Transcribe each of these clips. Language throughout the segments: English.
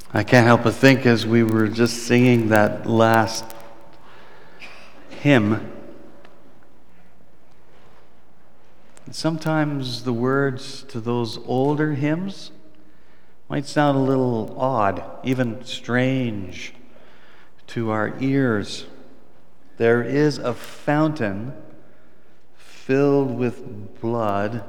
I can't help but think as we were just singing that last hymn, sometimes the words to those older hymns might sound a little odd, even strange to our ears. There is a fountain filled with blood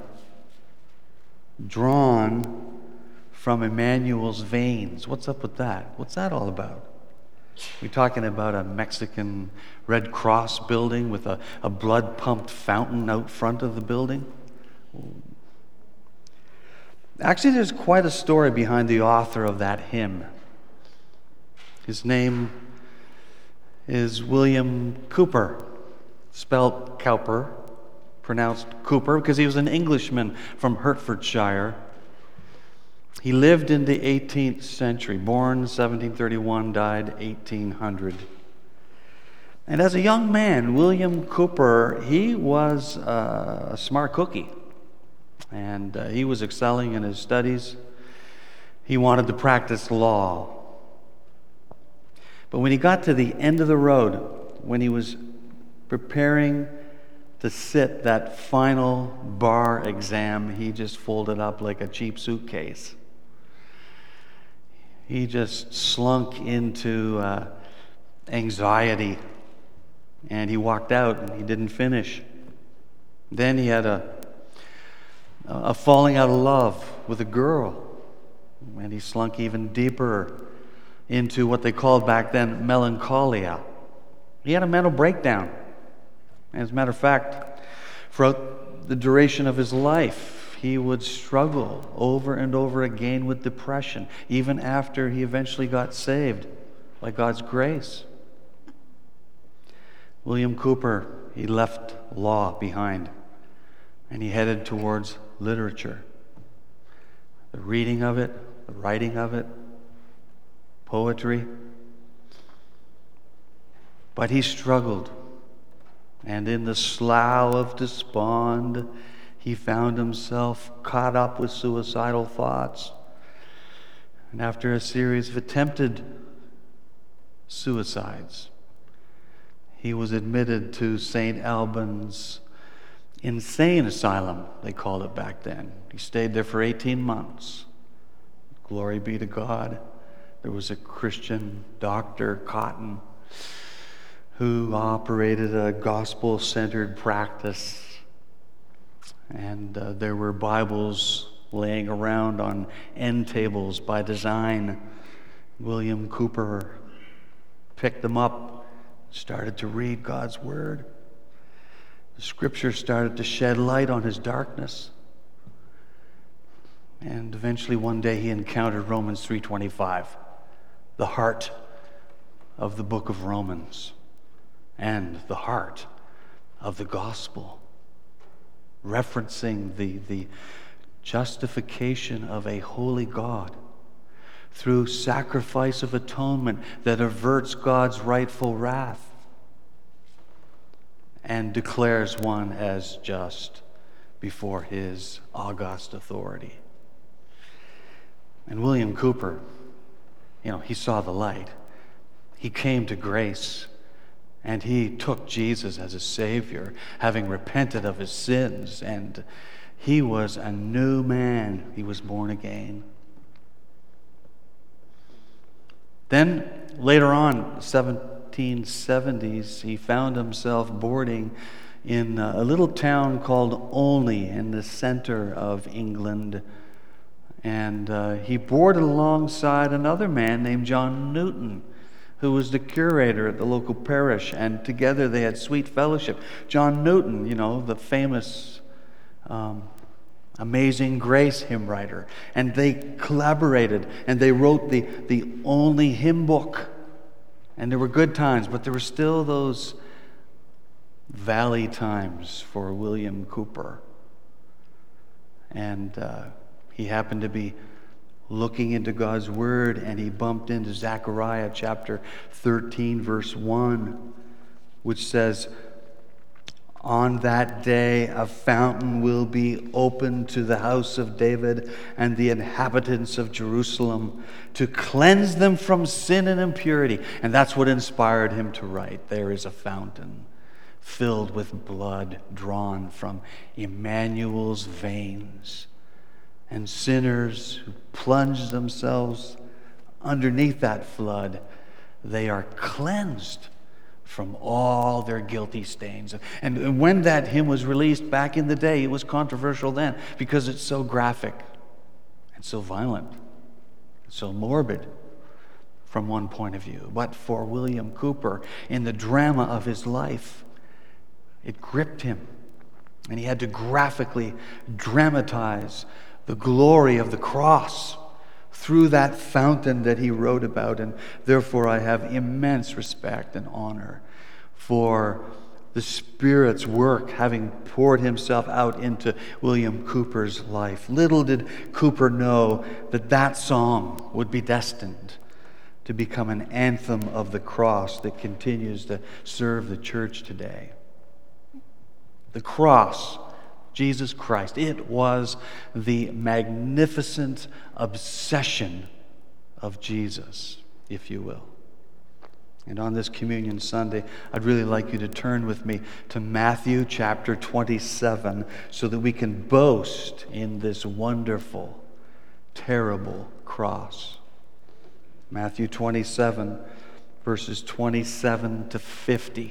drawn from Emmanuel's veins. What's up with that? What's that all about? We're talking about a Mexican Red Cross building with a blood-pumped fountain out front of the building? Actually, there's quite a story behind the author of that hymn. His name is William Cowper, spelled Cowper, pronounced Cooper, because he was an Englishman from Hertfordshire. He lived in the 18th century, born 1731, died 1800. And as a young man, William Cowper, he was a smart cookie. And he was excelling in his studies. He wanted to practice law. But when he got to the end of the road, when he was preparing to sit that final bar exam, he just folded up like a cheap suitcase. He just slunk into anxiety, and he walked out and he didn't finish. Then he had a falling out of love with a girl, and he slunk even deeper into what they called back then melancholia. He had a mental breakdown. As a matter of fact, throughout the duration of his life, he would struggle over and over again with depression, even after he eventually got saved by God's grace. William Cowper, he left law behind, and he headed towards literature. The reading of it, the writing of it, poetry. But he struggled, and in the slough of despond, he found himself caught up with suicidal thoughts. And after a series of attempted suicides, he was admitted to St. Albans Insane Asylum, they called it back then. He stayed there for 18 months. Glory be to God. There was a Christian doctor, Cotton, who operated a gospel-centered practice. And there were Bibles laying around on end tables by design. William Cowper picked them up, started to read God's Word. The Scripture started to shed light on his darkness. And eventually one day he encountered Romans 3:25, the heart of the book of Romans and the heart of the gospel, referencing the justification of a holy God through sacrifice of atonement that averts God's rightful wrath and declares one as just before his august authority. And William Cowper, he saw the light. He came to grace, and he took Jesus as a Savior, having repented of his sins, and he was a new man. He was born again. Then, later on, 1770s, he found himself boarding in a little town called Olney in the center of England. And he boarded alongside another man named John Newton, who was the curator at the local parish, and together they had sweet fellowship. John Newton, the famous Amazing Grace hymn writer, and they collaborated, and they wrote the only hymn book. And there were good times, but there were still those valley times for William Cowper. And he happened to be looking into God's Word, and he bumped into Zechariah chapter 13, verse 1, which says, On that day, a fountain will be opened to the house of David and the inhabitants of Jerusalem to cleanse them from sin and impurity. And that's what inspired him to write, there is a fountain filled with blood drawn from Emmanuel's veins. And sinners who plunge themselves underneath that flood, they are cleansed from all their guilty stains. And when that hymn was released back in the day, it was controversial then because it's so graphic and so violent, and so morbid from one point of view. But for William Cowper, in the drama of his life, it gripped him, and he had to graphically dramatize the glory of the cross through that fountain that he wrote about. And therefore I have immense respect and honor for the Spirit's work having poured himself out into William Cowper's life. Little did Cowper know that that song would be destined to become an anthem of the cross that continues to serve the church today. The cross, Jesus Christ, it was the magnificent obsession of Jesus, if you will. And on this Communion Sunday, I'd really like you to turn with me to Matthew chapter 27 so that we can boast in this wonderful, terrible cross. Matthew 27, verses 27 to 50.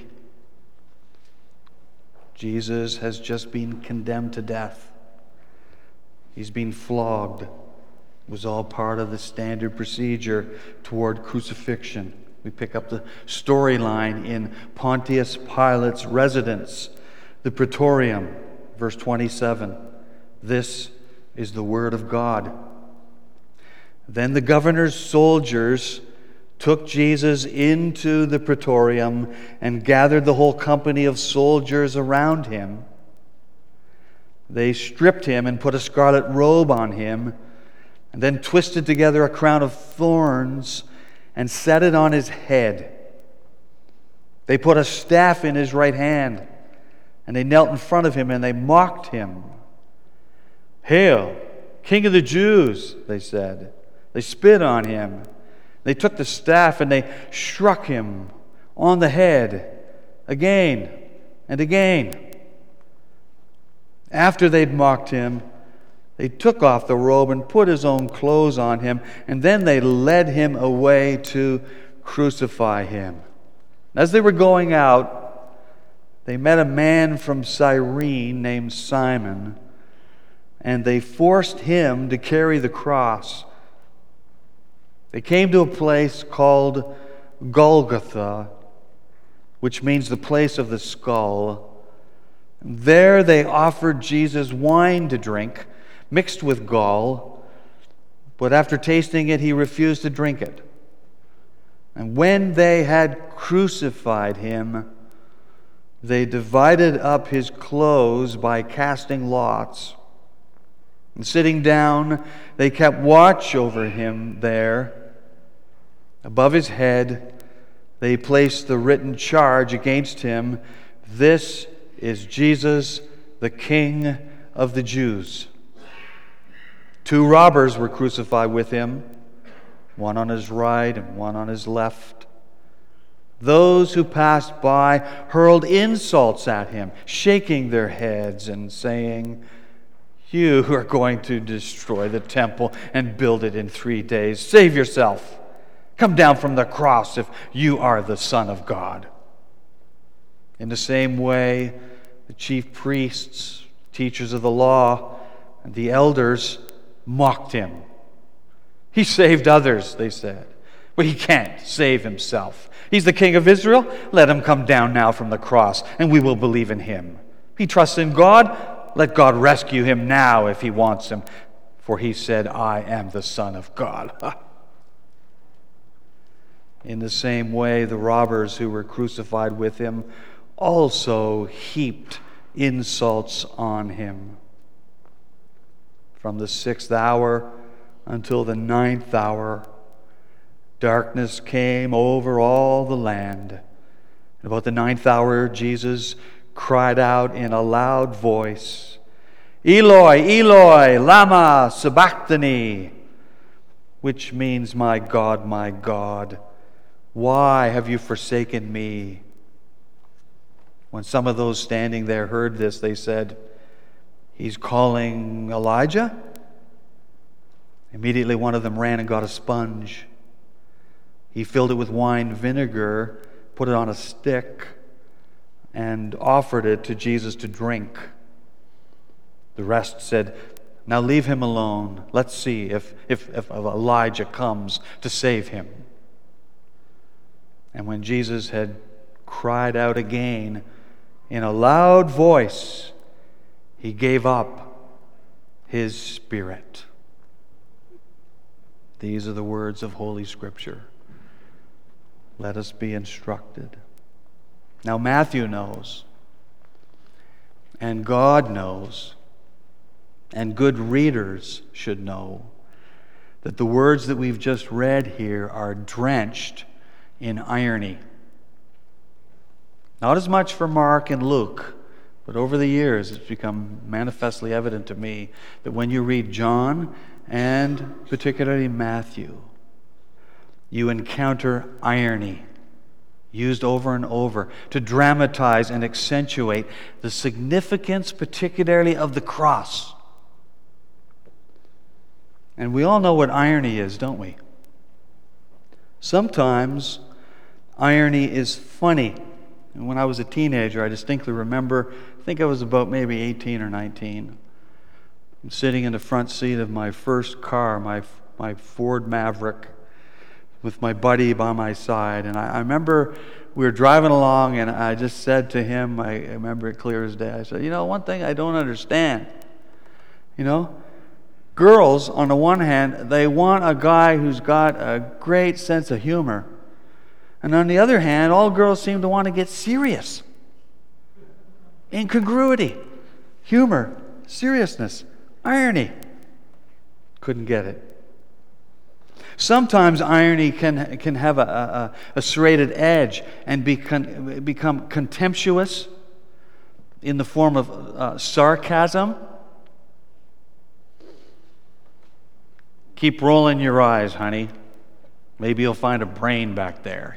Jesus has just been condemned to death. He's been flogged. It was all part of the standard procedure toward crucifixion. We pick up the storyline in Pontius Pilate's residence, the Praetorium, verse 27. This is the word of God. Then the governor's soldiers took Jesus into the Praetorium and gathered the whole company of soldiers around him. They stripped him and put a scarlet robe on him, and then twisted together a crown of thorns and set it on his head. They put a staff in his right hand, and they knelt in front of him and they mocked him. "Hail, King of the Jews," they said. They spit on him. They took the staff and they struck him on the head again and again. After they'd mocked him, they took off the robe and put his own clothes on him, and then they led him away to crucify him. As they were going out, they met a man from Cyrene named Simon, and they forced him to carry the cross. They came to a place called Golgotha, which means the place of the skull. There they offered Jesus wine to drink, mixed with gall, but after tasting it, he refused to drink it. And when they had crucified him, they divided up his clothes by casting lots. And sitting down, they kept watch over him there. Above his head, they placed the written charge against him, "This is Jesus, the King of the Jews." 2 robbers were crucified with him, one on his right and one on his left. Those who passed by hurled insults at him, shaking their heads and saying, "You are going to destroy the temple and build it in 3 days. Save yourself. Come down from the cross if you are the Son of God." In the same way, the chief priests, teachers of the law, and the elders mocked him. "He saved others," they said, "but he can't save himself. He's the King of Israel. Let him come down now from the cross, and we will believe in him. He trusts in God. Let God rescue him now if he wants him. For he said, 'I am the Son of God.'" In the same way, the robbers who were crucified with him also heaped insults on him. From the 6th hour until the 9th hour, darkness came over all the land. And about the 9th hour, Jesus cried out in a loud voice, "Eloi, Eloi, lama sabachthani," which means, my God, why have you forsaken me?" When some of those standing there heard this, they said, "He's calling Elijah?" Immediately one of them ran and got a sponge. He filled it with wine vinegar, put it on a stick, and offered it to Jesus to drink. The rest said, "Now leave him alone. Let's see if Elijah comes to save him." And when Jesus had cried out again in a loud voice, he gave up his spirit. These are the words of Holy Scripture. Let us be instructed. Now Matthew knows, and God knows, and good readers should know that the words that we've just read here are drenched in irony. Not as much for Mark and Luke, but over the years it's become manifestly evident to me that when you read John and particularly Matthew, you encounter irony used over and over to dramatize and accentuate the significance, particularly of the cross. And we all know what irony is, don't we? Sometimes irony is funny. And when I was a teenager, I distinctly remember, I think I was about maybe 18 or 19, I'm sitting in the front seat of my first car, my Ford Maverick, with my buddy by my side. And I remember we were driving along, and I just said to him, I remember it clear as day, I said, one thing I don't understand, girls, on the one hand, they want a guy who's got a great sense of humor. And on the other hand, all girls seem to want to get serious. Incongruity, humor, seriousness, irony. Couldn't get it. Sometimes irony can have a serrated edge and become contemptuous in the form of sarcasm. Keep rolling your eyes, honey. Maybe you'll find a brain back there,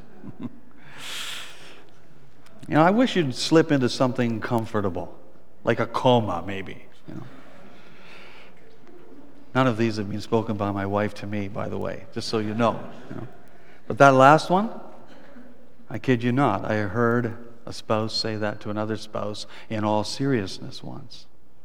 I wish you'd slip into something comfortable, like a coma, maybe. None of these have been spoken by my wife to me, by the way, just so you know. But that last one, I kid you not, I heard a spouse say that to another spouse in all seriousness once.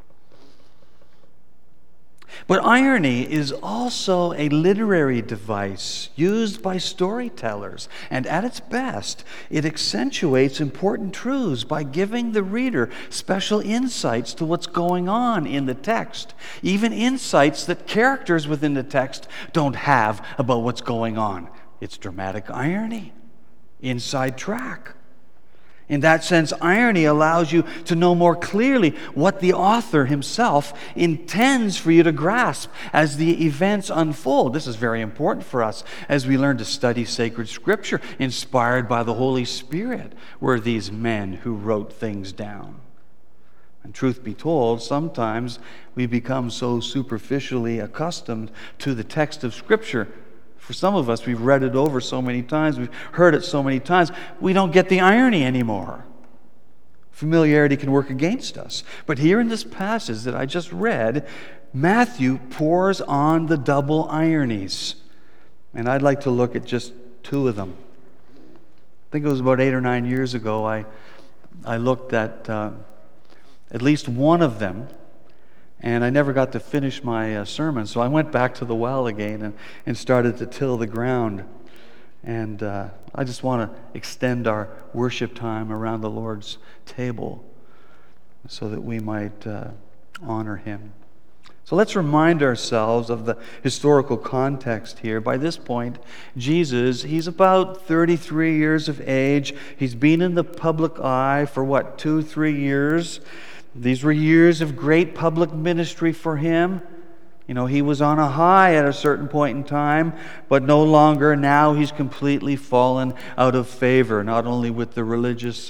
But irony is also a literary device used by storytellers, and at its best, it accentuates important truths by giving the reader special insights to what's going on in the text, even insights that characters within the text don't have about what's going on. It's dramatic irony, inside track. In that sense, irony allows you to know more clearly what the author himself intends for you to grasp as the events unfold. This is very important for us as we learn to study sacred scripture, inspired by the Holy Spirit, were these men who wrote things down. And truth be told, sometimes we become so superficially accustomed to the text of Scripture. For some of us, we've read it over so many times, we've heard it so many times, we don't get the irony anymore. Familiarity can work against us. But here in this passage that I just read, Matthew pours on the double ironies. And I'd like to look at just two of them. I think it was about 8 or 9 years ago, I looked at least one of them, and I never got to finish my sermon, so I went back to the well again and started to till the ground. And I just want to extend our worship time around the Lord's table so that we might honor Him. So let's remind ourselves of the historical context here. By this point, Jesus, he's about 33 years of age. He's been in the public eye for 2-3 years. These were years of great public ministry for him. He was on a high at a certain point in time, but no longer. Now he's completely fallen out of favor, not only with the religious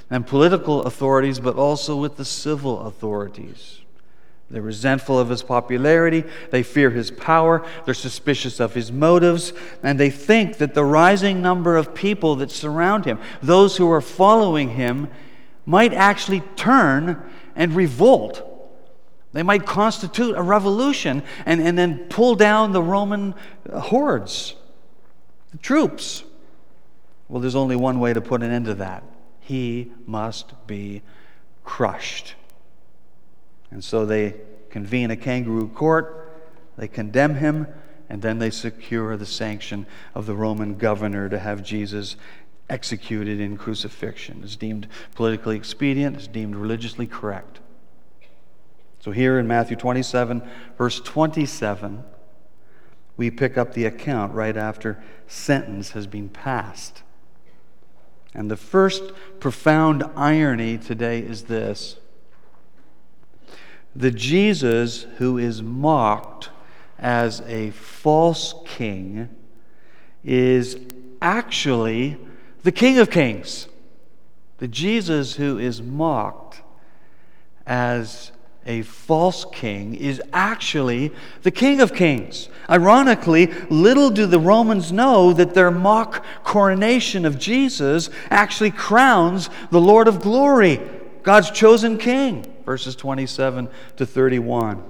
and political authorities, but also with the civil authorities. They're resentful of his popularity, they fear his power, they're suspicious of his motives, and they think that the rising number of people that surround him, those who are following him, might actually turn and revolt. They might constitute a revolution and then pull down the Roman hordes, the troops. Well, there's only one way to put an end to that. He must be crushed. And so they convene a kangaroo court, they condemn him, and then they secure the sanction of the Roman governor to have Jesus executed in crucifixion. It's deemed politically expedient, it's deemed religiously correct. So here in Matthew 27, verse 27, we pick up the account right after sentence has been passed. And the first profound irony today is this: the Jesus who is mocked as a false king is actually the King of Kings. The Jesus who is mocked as a false king is actually the King of Kings. Ironically, little do the Romans know that their mock coronation of Jesus actually crowns the Lord of glory, God's chosen king. Verses 27 to 31.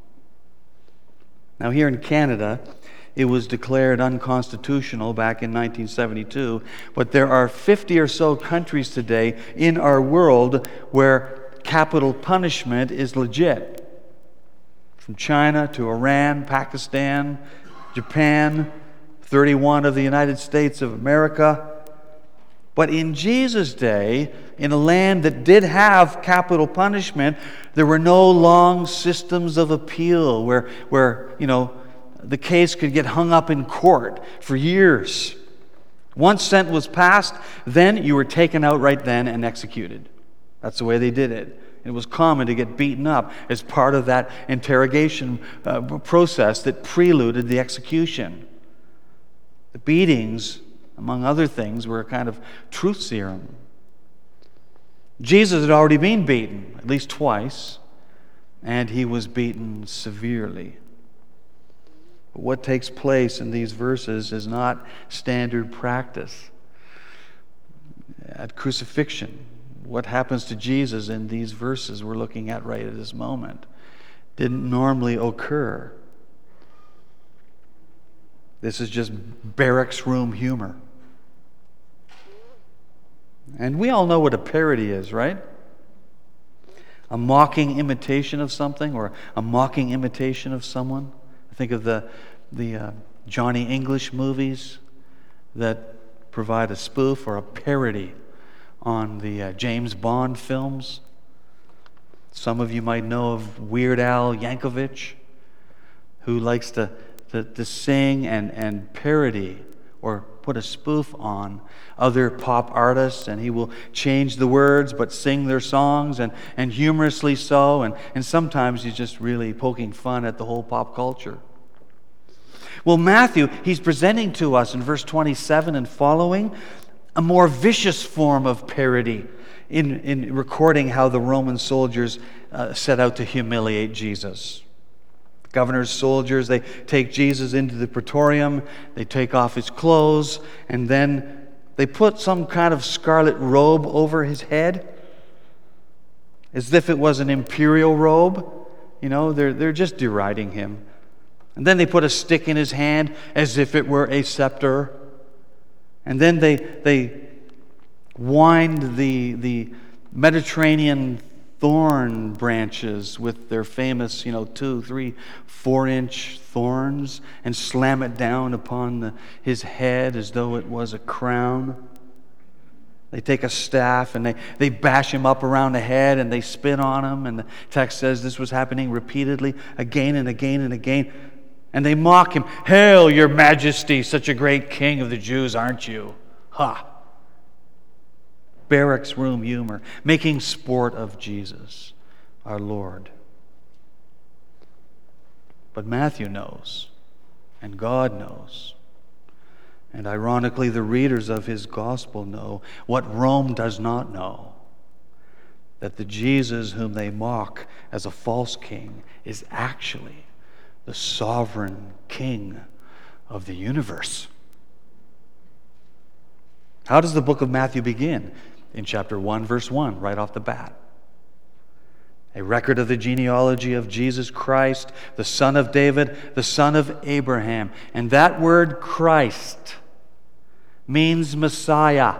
Now here in Canada, it was declared unconstitutional back in 1972, but there are 50 or so countries today in our world where capital punishment is legit. From China to Iran, Pakistan, Japan, 31 of the United States of America. But in Jesus' day, in a land that did have capital punishment, there were no long systems of appeal where the case could get hung up in court for years. Once sentence was passed, then you were taken out right then and executed. That's the way they did it. It was common to get beaten up as part of that interrogation process that preluded the execution. The beatings, among other things, were a kind of truth serum. Jesus had already been beaten, at least twice, and he was beaten severely. But what takes place in these verses is not standard practice. At crucifixion, what happens to Jesus in these verses we're looking at right at this moment didn't normally occur. This is just barracks room humor. And we all know what a parody is, right? A mocking imitation of something or a mocking imitation of someone. Think of the Johnny English movies that provide a spoof or a parody on the James Bond films. Some of you might know of Weird Al Yankovic, who likes to sing and parody or put a spoof on other pop artists, and he will change the words but sing their songs and humorously so, and sometimes he's just really poking fun at the whole pop culture. Well, Matthew, he's presenting to us in verse 27 and following a more vicious form of parody in recording how the Roman soldiers set out to humiliate Jesus. The governor's soldiers, they take Jesus into the praetorium, they take off his clothes, and then they put some kind of scarlet robe over his head, as if it was an imperial robe. You know, they're just deriding him. And then they put a stick in his hand as if it were a scepter. And then they wind the Mediterranean thorn branches with their famous, 2, 3, 4-inch thorns and slam it down upon his head as though it was a crown. They take a staff and they bash him up around the head and they spit on him. And the text says this was happening repeatedly, again and again and again. And they mock him. "Hail, your majesty, such a great king of the Jews, aren't you?" Ha! Barracks room humor, making sport of Jesus, our Lord. But Matthew knows, and God knows, and ironically the readers of his gospel know what Rome does not know. that the Jesus whom they mock as a false king is actually the sovereign king of the universe. How does the book of Matthew begin? In chapter 1, verse 1, right off the bat. A record of the genealogy of Jesus Christ, the son of David, the son of Abraham. And that word Christ means Messiah.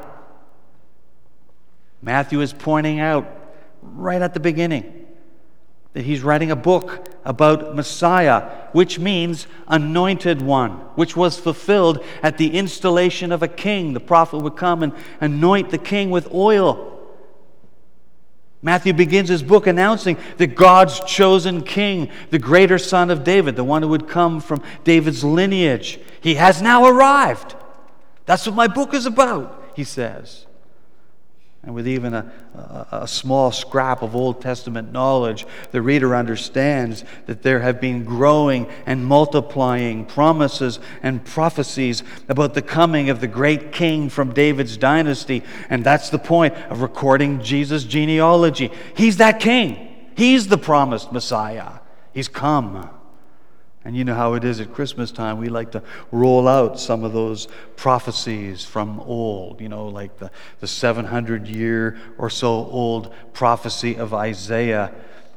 Matthew is pointing out right at the beginning that he's writing a book about Messiah, which means anointed one, which was fulfilled at the installation of a king. The prophet would come and anoint the king with oil. Matthew begins his book announcing that God's chosen king, the greater son of David, the one who would come from David's lineage, he has now arrived. That's what my book is about, he says. And with even a small scrap of Old Testament knowledge, the reader understands that there have been growing and multiplying promises and prophecies about the coming of the great king from David's dynasty. And that's the point of recording Jesus' genealogy. He's that king. He's the promised Messiah. He's come. And you know how it is at Christmas time. We like to roll out some of those prophecies from old, like the 700-year or so old prophecy of Isaiah.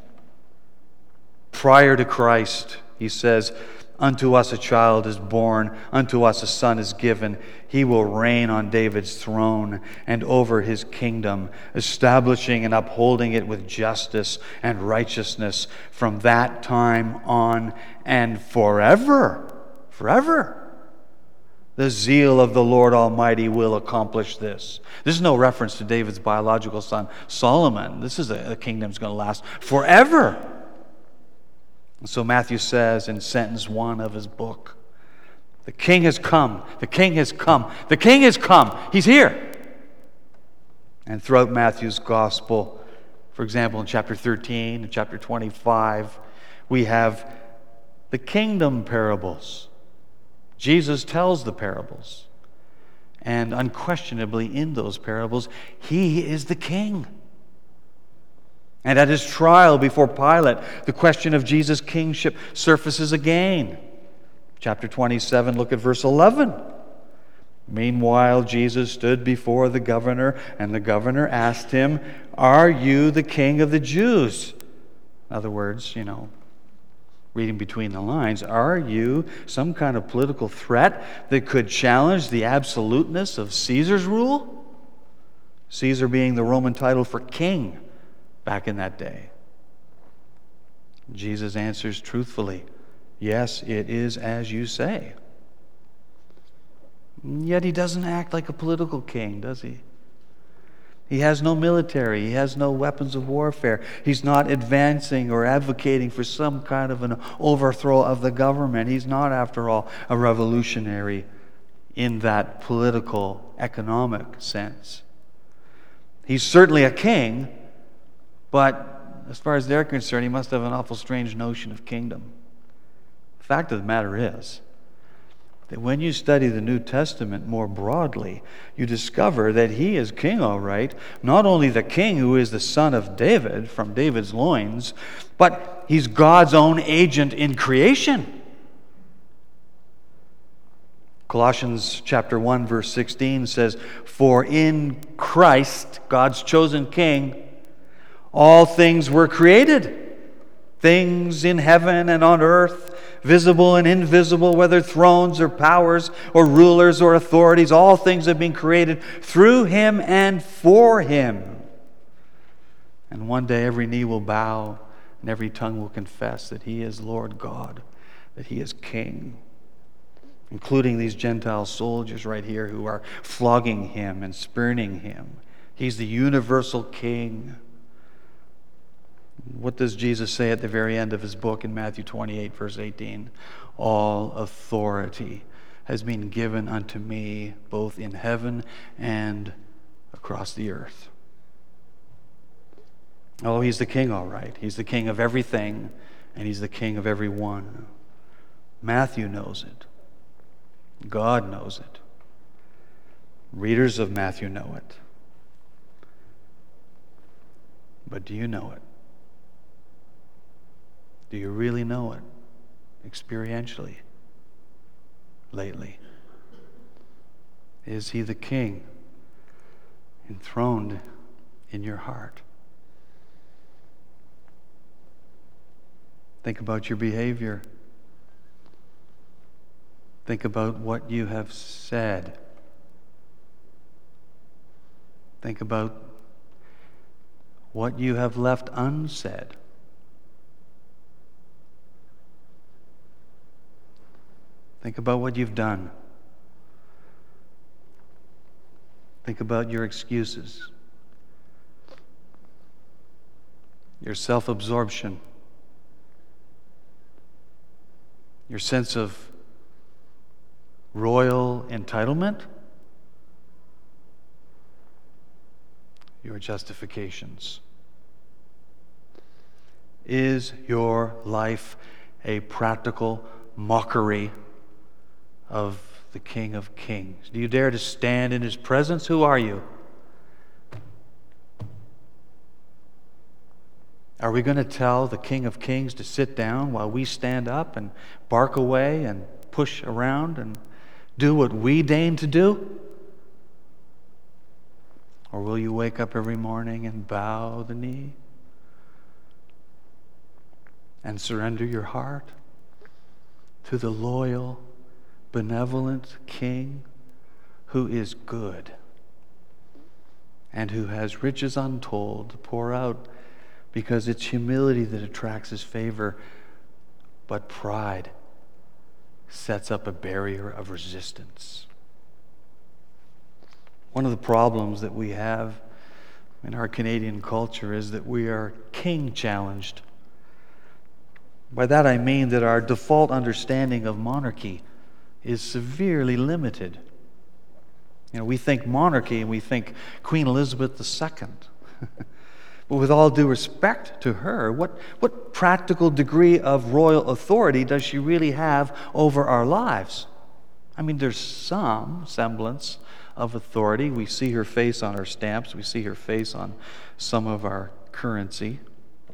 Prior to Christ, he says, "Unto us a child is born, unto us a son is given. He will reign on David's throne and over his kingdom, establishing and upholding it with justice and righteousness from that time on and forever." Forever. The zeal of the Lord Almighty will accomplish this. This is no reference to David's biological son, Solomon. This is a kingdom that's going to last forever. And so Matthew says in sentence 1 of his book, the king has come, the king has come, the king has come, he's here. And throughout Matthew's gospel, for example, in chapter 13, and chapter 25, we have the kingdom parables. Jesus tells the parables. And unquestionably in those parables, he is the king. And at his trial before Pilate, the question of Jesus' kingship surfaces again. Chapter 27, look at verse 11. "Meanwhile, Jesus stood before the governor, and the governor asked him, 'Are you the king of the Jews?'" In other words, reading between the lines, are you some kind of political threat that could challenge the absoluteness of Caesar's rule? Caesar being the Roman title for king back in that day. Jesus answers truthfully, "Yes, it is as you say." Yet he doesn't act like a political king, does he? He has no military. He has no weapons of warfare. He's not advancing or advocating for some kind of an overthrow of the government. He's not, after all, a revolutionary in that political, economic sense. He's certainly a king, but as far as they're concerned, he must have an awful strange notion of kingdom. The fact of the matter is that when you study the New Testament more broadly, you discover that he is king, all right. Not only the king who is the son of David, from David's loins, but he's God's own agent in creation. Colossians chapter 1, verse 16 says, "For in Christ, God's chosen king, all things were created, things in heaven and on earth, visible and invisible, whether thrones or powers or rulers or authorities, all things have been created through him and for him." And one day every knee will bow and every tongue will confess that he is Lord God, that he is king, including these Gentile soldiers right here who are flogging him and spurning him. He's the universal king. What does Jesus say at the very end of his book in Matthew 28, verse 18? "All authority has been given unto me, both in heaven and across the earth." Oh, he's the king, all right. He's the king of everything, and he's the king of everyone. Matthew knows it. God knows it. Readers of Matthew know it. But do you know it? Do you really know it experientially lately? Is he the king enthroned in your heart? Think about your behavior. Think about what you have said. Think about what you have left unsaid. Think about what you've done. Think about your excuses, your self-absorption, your sense of royal entitlement, your justifications. Is your life a practical mockery of the King of Kings? Do you dare to stand in His presence? Who are you? Are we going to tell the King of Kings to sit down while we stand up and bark away and push around and do what we deign to do? Or will you wake up every morning and bow the knee and surrender your heart to the loyal, benevolent King who is good and who has riches untold to pour out, because it's humility that attracts His favor, but pride sets up a barrier of resistance. One of the problems that we have in our Canadian culture is that we are king challenged. By that I mean that our default understanding of monarchy is severely limited. We think monarchy and we think Queen Elizabeth II. But with all due respect to her, what practical degree of royal authority does she really have over our lives? I mean, there's some semblance of authority. We see her face on our stamps. We see her face on some of our currency.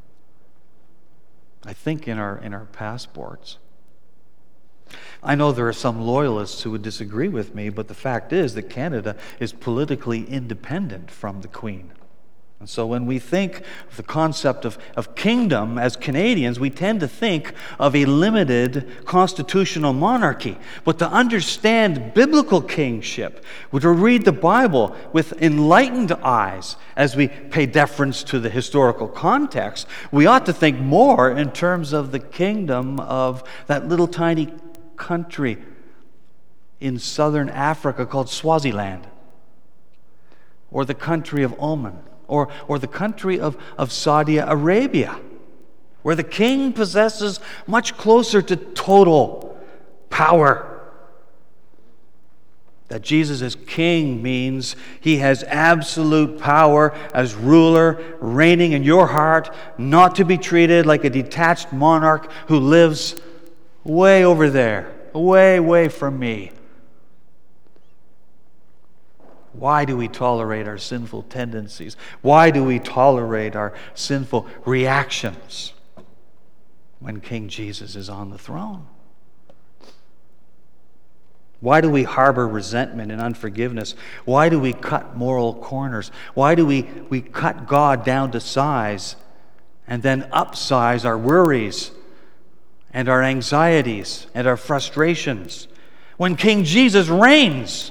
I think in our passports. I know there are some loyalists who would disagree with me, but the fact is that Canada is politically independent from the Queen. And so when we think of the concept of kingdom as Canadians, we tend to think of a limited constitutional monarchy. But to understand biblical kingship, to read the Bible with enlightened eyes as we pay deference to the historical context, we ought to think more in terms of the kingdom of that little tiny country in southern Africa called Swaziland, or the country of Oman, or the country of Saudi Arabia, where the king possesses much closer to total power. That Jesus as king means He has absolute power as ruler, reigning in your heart, not to be treated like a detached monarch who lives way over there, way from me. Why do we tolerate our sinful tendencies? Why do we tolerate our sinful reactions when King Jesus is on the throne? Why do we harbor resentment and unforgiveness? Why do we cut moral corners? Why do we cut God down to size and then upsize our worries and our anxieties and our frustrations when King Jesus reigns?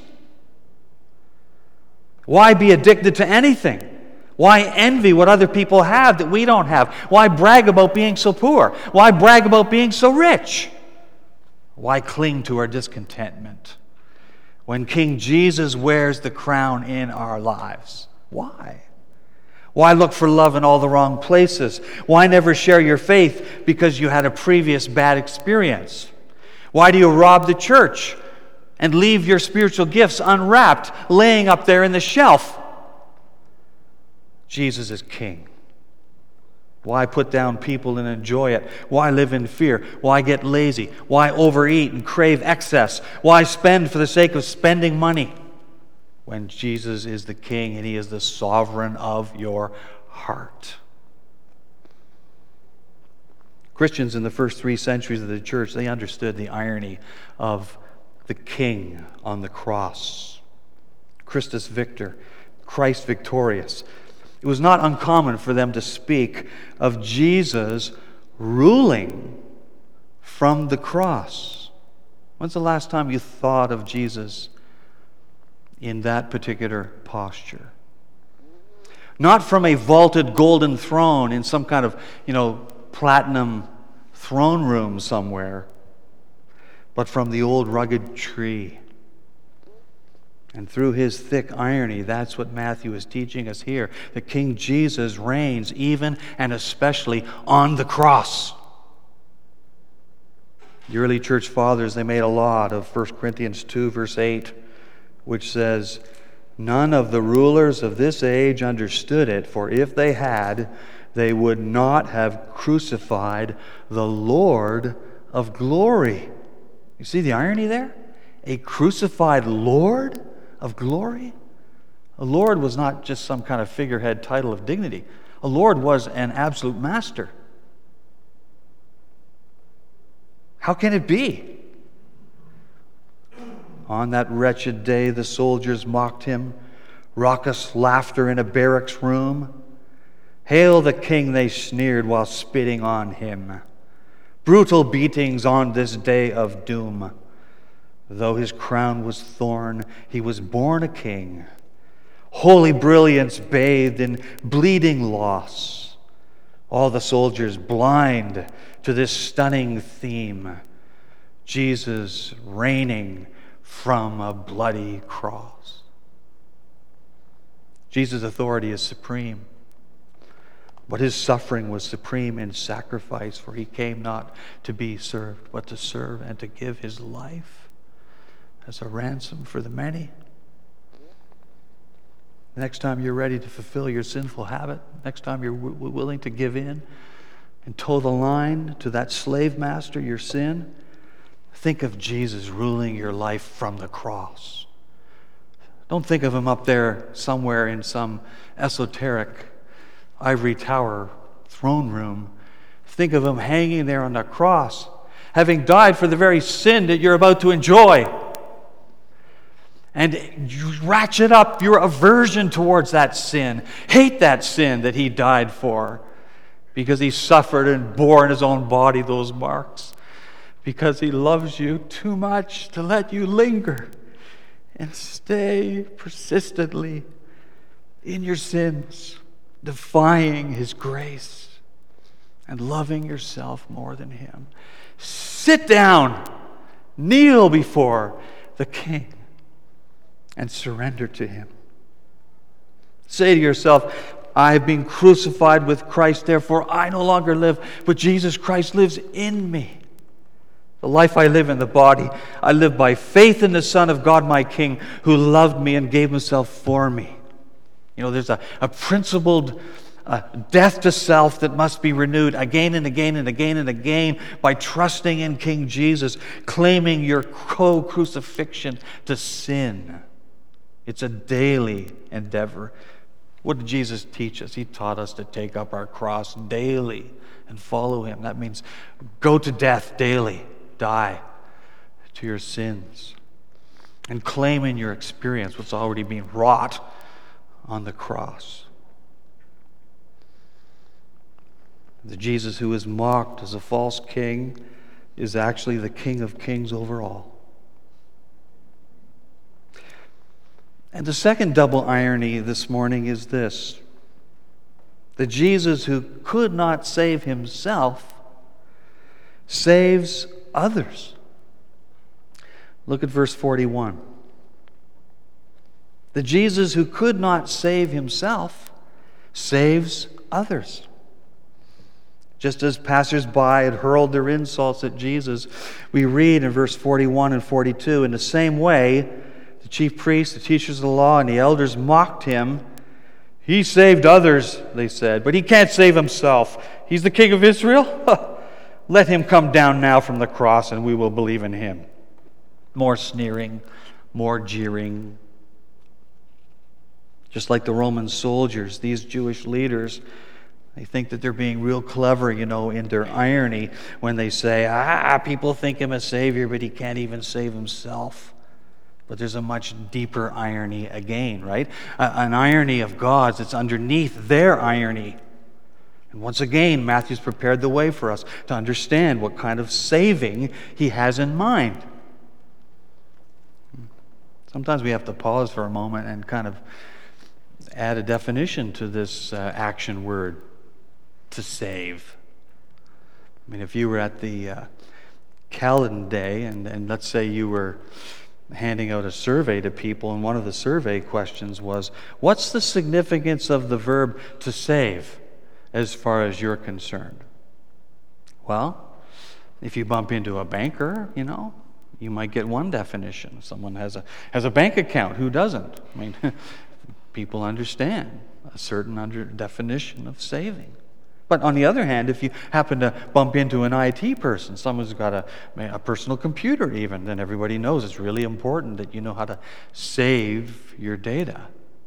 Why be addicted to anything? Why envy what other people have that we don't have? Why brag about being so poor? Why brag about being so rich? Why cling to our discontentment when King Jesus wears the crown in our lives? Why? Why look for love in all the wrong places? Why never share your faith because you had a previous bad experience? Why do you rob the church and leave your spiritual gifts unwrapped, laying up there in the shelf? Jesus is King. Why put down people and enjoy it? Why live in fear? Why get lazy? Why overeat and crave excess? Why spend for the sake of spending money when Jesus is the King and He is the sovereign of your heart? Christians in the first 3 centuries of the church, they understood the irony of the King on the cross. Christus Victor, Christ victorious. It was not uncommon for them to speak of Jesus ruling from the cross. When's the last time you thought of Jesus in that particular posture? Not from a vaulted golden throne in some kind of, platinum throne room somewhere, but from the old rugged tree. And through his thick irony, that's what Matthew is teaching us here. The King Jesus reigns even and especially on the cross. The early church fathers, they made a lot of 1 Corinthians 2, verse 8, which says, "None of the rulers of this age understood it, for if they had, they would not have crucified the Lord of glory." You see the irony there? A crucified Lord of glory? A Lord was not just some kind of figurehead title of dignity. A Lord was an absolute master. How can it be? On that wretched day, the soldiers mocked him, raucous laughter in a barracks room. "Hail the King," they sneered while spitting on him. Brutal beatings on this day of doom. Though his crown was thorn, he was born a king. Holy brilliance bathed in bleeding loss. All the soldiers blind to this stunning theme. Jesus reigning from a bloody cross. Jesus' authority is supreme. But his suffering was supreme in sacrifice, for he came not to be served, but to serve and to give his life as a ransom for the many. Next time you're ready to fulfill your sinful habit, next time you're willing to give in and toe the line to that slave master, your sin, think of Jesus ruling your life from the cross. Don't think of him up there somewhere in some esoteric ivory tower throne room. Think of him hanging there on the cross, having died for the very sin that you're about to enjoy. And you ratchet up your aversion towards that sin. Hate that sin that he died for, because he suffered and bore in his own body those marks. Because he loves you too much to let you linger and stay persistently in your sins, defying his grace and loving yourself more than him. Sit down, kneel before the King, and surrender to him. Say to yourself, I have been crucified with Christ, therefore I no longer live, but Jesus Christ lives in me. The life I live in the body, I live by faith in the Son of God, my King, who loved me and gave himself for me. There's a principled death to self that must be renewed again and again and again and again by trusting in King Jesus, claiming your co-crucifixion to sin. It's a daily endeavor. What did Jesus teach us? He taught us to take up our cross daily and follow him. That means go to death daily. Die to your sins. And claim in your experience what's already been wrought on the cross. The Jesus who is mocked as a false king is actually the King of Kings over all. And the second double irony this morning is this: the Jesus who could not save himself saves others. Look at verse 41. The Jesus who could not save himself saves others. Just as passers-by had hurled their insults at Jesus, we read in verse 41 and 42, in the same way, the chief priests, the teachers of the law, and the elders mocked him. He saved others, they said, but he can't save himself. He's the King of Israel? Let him come down now from the cross and we will believe in him. More sneering, more jeering. Just like the Roman soldiers, these Jewish leaders, They think that they're being real clever, in their irony when they say, people think him a savior, but he can't even save himself. But there's a much deeper irony again, right? An irony of God's that's underneath their irony. And once again, Matthew's prepared the way for us to understand what kind of saving he has in mind. Sometimes we have to pause for a moment and kind of add a definition to this action word, to save. I mean, if you were at the Callan Day, and let's say you were handing out a survey to people, and one of the survey questions was, what's the significance of the verb to save as far as you're concerned? Well, if you bump into a banker, you might get one definition. Someone has a bank account. Who doesn't? I mean, people understand a certain definition of saving. But on the other hand, if you happen to bump into an IT person, someone who's got a personal computer even, then everybody knows it's really important that you know how to save your data.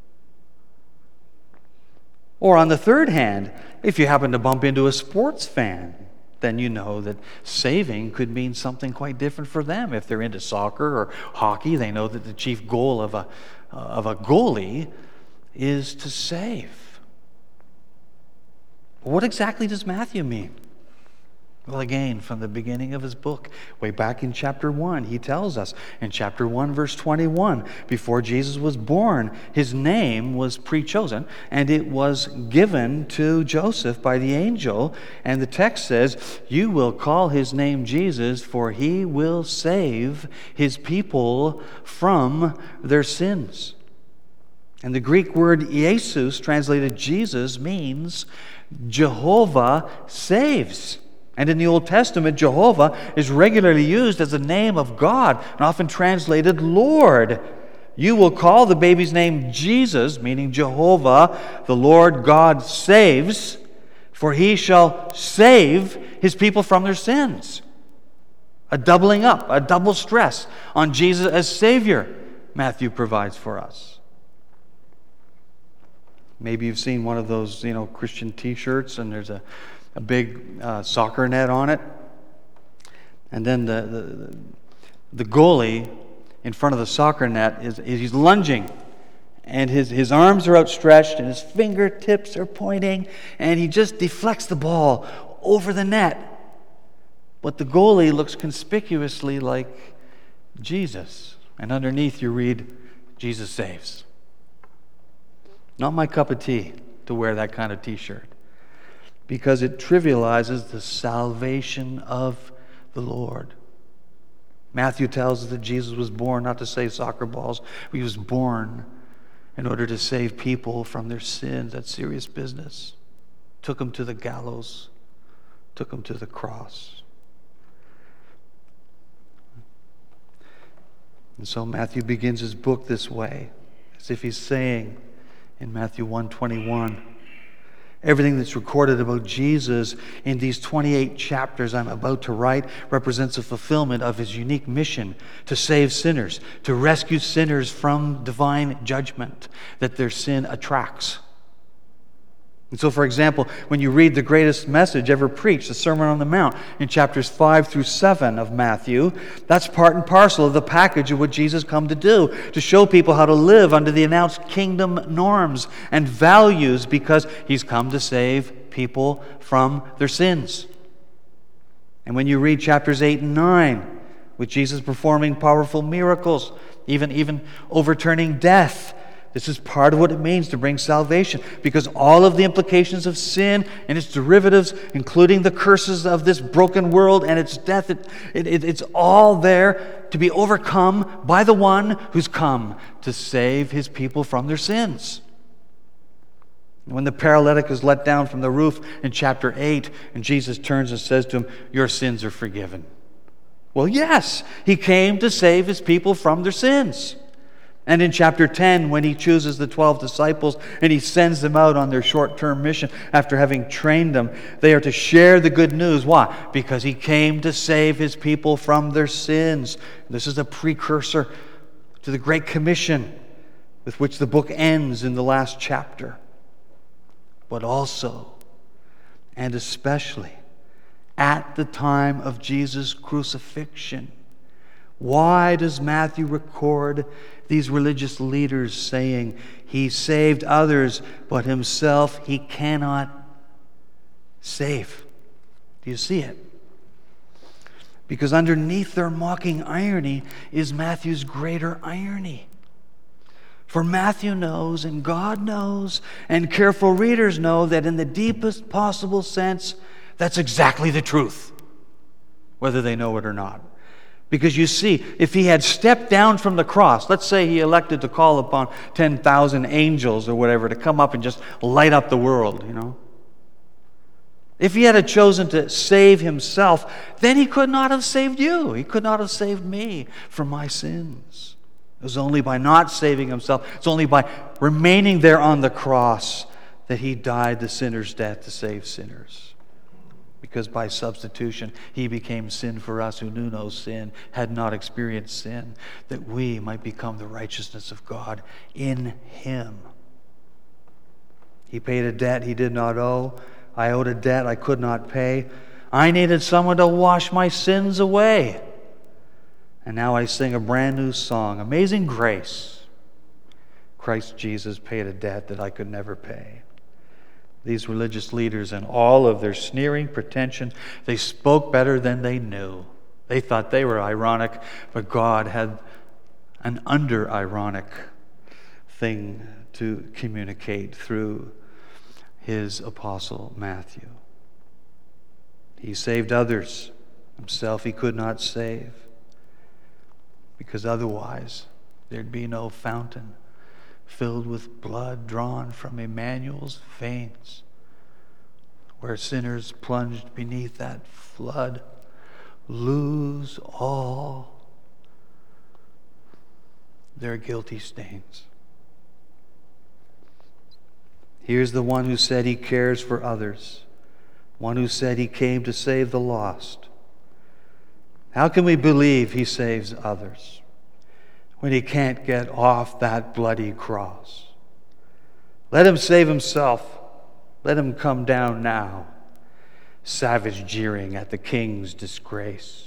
Or on the third hand, if you happen to bump into a sports fan, then you know that saving could mean something quite different for them. If they're into soccer or hockey, they know that the chief goal of a goalie is to save. What exactly does Matthew mean? Well, again, from the beginning of his book, way back in chapter 1, he tells us in chapter 1, verse 21, before Jesus was born, his name was pre-chosen, and it was given to Joseph by the angel. And the text says, "You will call his name Jesus, for he will save his people from their sins." And the Greek word Jesus, translated Jesus, means Jehovah saves. And in the Old Testament, Jehovah is regularly used as the name of God and often translated Lord. You will call the baby's name Jesus, meaning Jehovah, the Lord God saves, for he shall save his people from their sins. A doubling up, a double stress on Jesus as Savior, Matthew provides for us. Maybe you've seen one of those, Christian T-shirts, and there's a big soccer net on it. And then the goalie in front of the soccer net he's lunging, and his arms are outstretched, and his fingertips are pointing, and he just deflects the ball over the net. But the goalie looks conspicuously like Jesus, and underneath you read, "Jesus saves." Not my cup of tea to wear that kind of T-shirt, because it trivializes the salvation of the Lord. Matthew tells us that Jesus was born not to save soccer balls. He was born in order to save people from their sins. That's serious business. Took them to the gallows, took them to the cross. And so Matthew begins his book this way, as if he's saying, in Matthew 1:21, everything that's recorded about Jesus in these 28 chapters I'm about to write represents a fulfillment of his unique mission to save sinners, to rescue sinners from divine judgment that their sin attracts. And so, for example, when you read the greatest message ever preached, the Sermon on the Mount, in chapters 5 through 7 of Matthew, that's part and parcel of the package of what Jesus come to do, to show people how to live under the announced kingdom norms and values, because he's come to save people from their sins. And when you read chapters 8 and 9, with Jesus performing powerful miracles, even overturning death, this is part of what it means to bring salvation, because all of the implications of sin and its derivatives, including the curses of this broken world and its death, it's all there to be overcome by the one who's come to save his people from their sins. When the paralytic is let down from the roof in chapter 8, and Jesus turns and says to him, "Your sins are forgiven." Well, yes, he came to save his people from their sins. And in chapter 10, when he chooses the 12 disciples and he sends them out on their short-term mission after having trained them, they are to share the good news. Why? Because he came to save his people from their sins. This is a precursor to the Great Commission with which the book ends in the last chapter. But also, and especially at the time of Jesus' crucifixion. Why does Matthew record these religious leaders saying he saved others, but himself he cannot save? Do you see it? Because underneath their mocking irony is Matthew's greater irony. For Matthew knows, and God knows, and careful readers know that in the deepest possible sense, that's exactly the truth, whether they know it or not. Because you see, if he had stepped down from the cross, let's say he elected to call upon 10,000 angels or whatever to come up and just light up the world, If he had chosen to save himself, then he could not have saved you. He could not have saved me from my sins. It was only by not saving himself, it's only by remaining there on the cross that he died the sinner's death to save sinners. Because by substitution, he became sin for us who knew no sin, had not experienced sin, that we might become the righteousness of God in him. He paid a debt he did not owe. I owed a debt I could not pay. I needed someone to wash my sins away. And now I sing a brand new song, Amazing Grace. Christ Jesus paid a debt that I could never pay. These religious leaders, and all of their sneering pretension, they spoke better than they knew. They thought they were ironic, but God had an under-ironic thing to communicate through his apostle Matthew. He saved others. Himself he could not save, because otherwise there'd be no fountain filled with blood drawn from Emmanuel's veins, where sinners plunged beneath that flood lose all their guilty stains. Here's the one who said he cares for others, one who said he came to save the lost. How can we believe he saves others when he can't get off that bloody cross? Let him save himself. Let him come down now, savage jeering at the king's disgrace.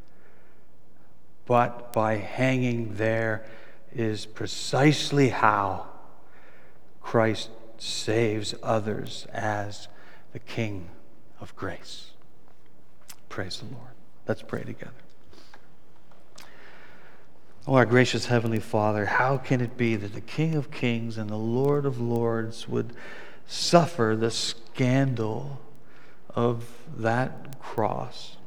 But by hanging there is precisely how Christ saves others as the King of grace. Praise the Lord. Let's pray together. Oh, our gracious Heavenly Father, how can it be that the King of Kings and the Lord of Lords would suffer the scandal of that cross?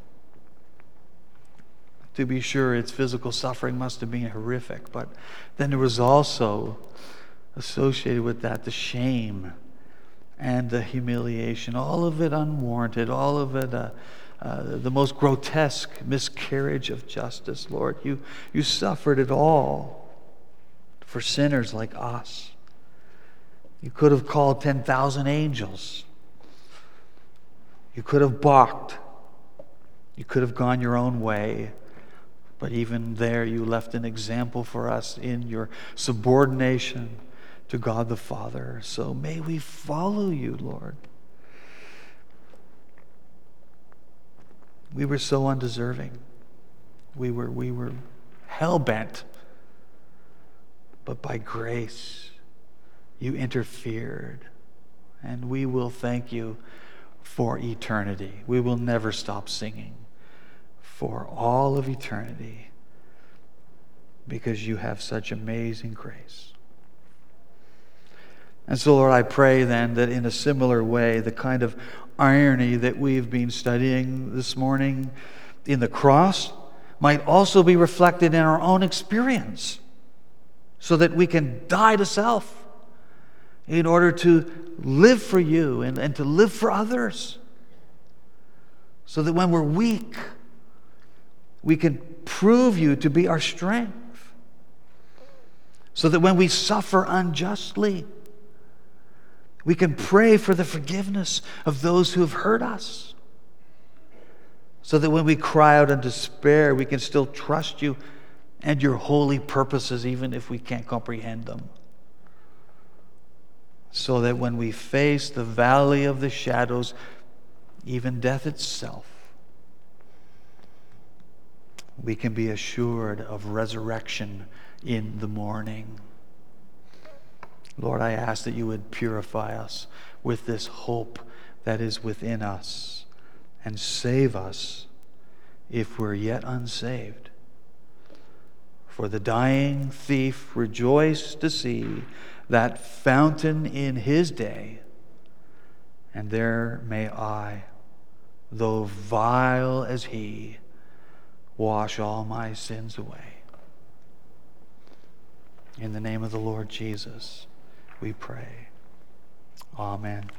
To be sure, its physical suffering must have been horrific, but then there was also associated with that the shame and the humiliation, all of it unwarranted, all of it the most grotesque miscarriage of justice. Lord, you suffered it all for sinners like us. You could have called 10,000 angels. You could have balked. You could have gone your own way. But even there, you left an example for us in your subordination to God the Father. So may we follow you, Lord. We were so undeserving. We were hell-bent. But by grace, you interfered. And we will thank you for eternity. We will never stop singing for all of eternity, because you have such amazing grace. And so, Lord, I pray then that in a similar way, the kind of irony that we've been studying this morning in the cross might also be reflected in our own experience, so that we can die to self in order to live for you and to live for others. So that when we're weak, we can prove you to be our strength. So that when we suffer unjustly, we can pray for the forgiveness of those who have hurt us. So that when we cry out in despair, we can still trust you and your holy purposes, even if we can't comprehend them. So that when we face the valley of the shadows, even death itself, we can be assured of resurrection in the morning. Lord, I ask that you would purify us with this hope that is within us and save us if we're yet unsaved. For the dying thief rejoiced to see that fountain in his day, and there may I, though vile as he, wash all my sins away. In the name of the Lord Jesus, we pray. Amen.